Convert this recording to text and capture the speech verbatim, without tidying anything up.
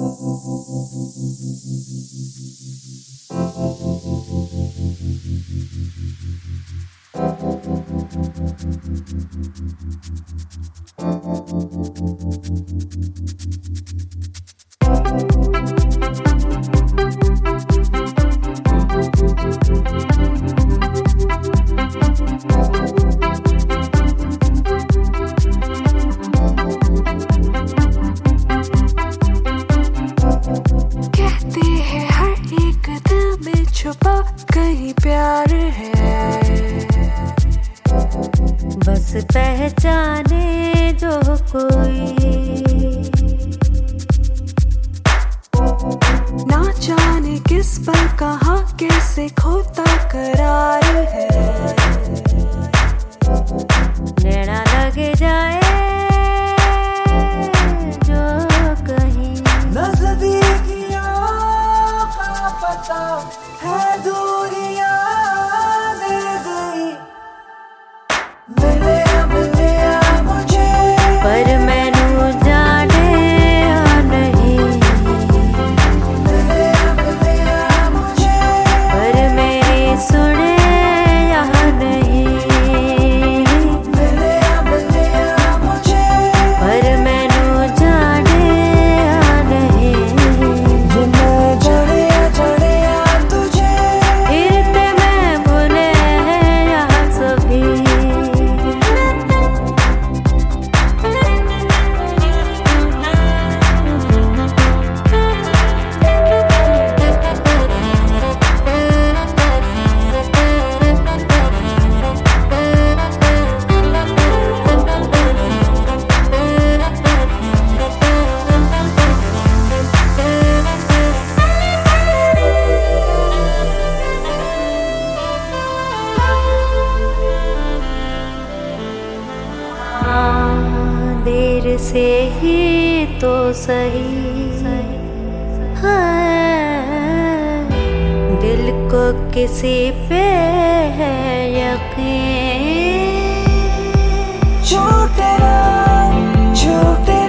छुपा कहीं प्यार है, बस पहचाने जो कोई, ना जाने किस पल कहाँ कैसे खोता करार है। नैना लग जाए जो कहीं, नजदीकियों का पता है दूरियां दे गई। मिले मिले मुझे पर मैनू जाने नहीं, मिले मिले मुझे पर मेरी सुने या नहीं, मिले मिले मुझे पर मैनू जाने नहीं। जिन्हें जड़े जड़े देर से ही तो सही हाँ, दिल को किसी पे है यकीन। छूटे ना छूटे